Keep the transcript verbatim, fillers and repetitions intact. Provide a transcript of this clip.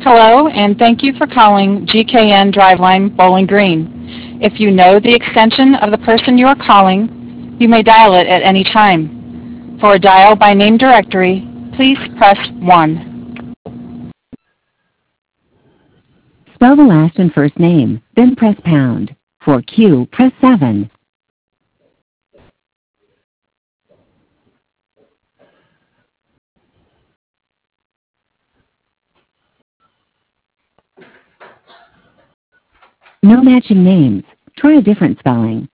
Hello, and thank you for calling G K N Driveline Bowling Green. If you know the extension of the person you are calling, you may dial it at any time. For a dial by name directory, please press one. Spell the last and first name, then press pound. For Q, press seven. No matching names. Try a different spelling.